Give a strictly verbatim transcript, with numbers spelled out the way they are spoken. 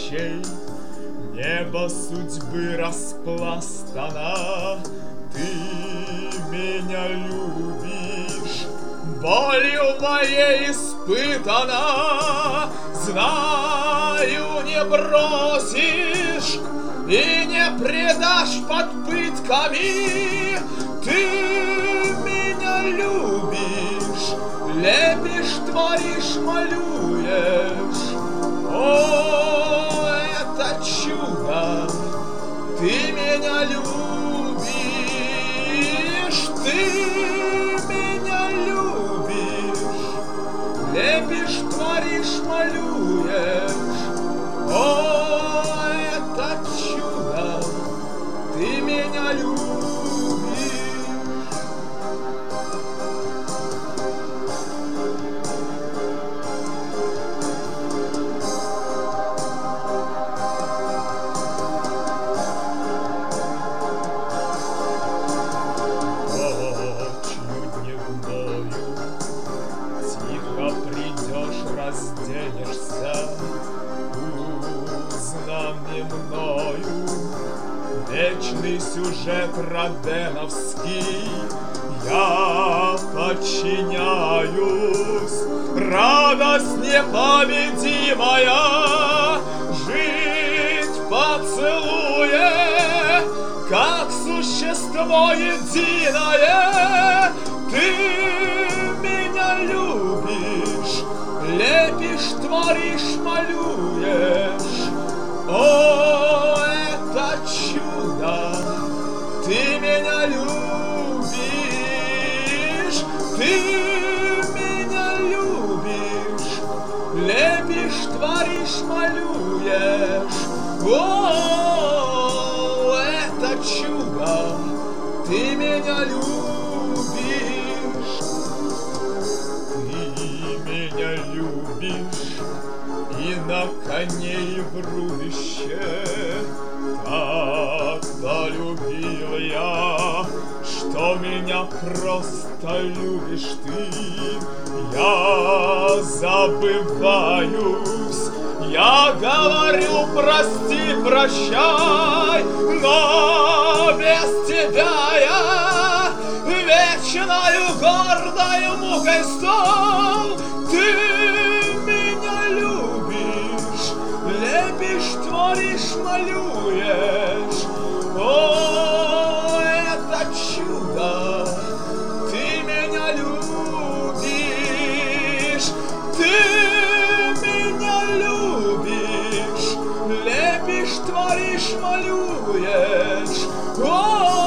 ночей. Небо судьбы распластано, ты меня любишь, болью моей испытана. Знаю, не бросишь и не предашь под пытками. Ты меня любишь, лепишь, творишь, малюешь. О, это чудо! Ты меня любишь, ты меня любишь, лепишь, творишь, малюешь. О, это чудо! Ты меня любишь. Разденешься узнанный мною, вечный сюжет роденовский. Я подчиняюсь, радость непобедимая, жить в поцелуе, как существо единое. Ты меня любишь, лепишь, творишь, малюешь. О, это чудо! Ты меня любишь, ты меня любишь, лепишь, творишь, малюешь. О, это чудо! Ты меня любишь. Меня любишь, и на коне, и в рубище. Так полюбил я, что меня просто любишь ты. Я забываюсь, я говорю прости, прощай, но без тебя я вечною гордою мукой стал. Ты меня любишь, лепишь, творишь, малюешь. О, это чудо! Ты меня любишь, ты меня любишь, лепишь, творишь, малюешь. О,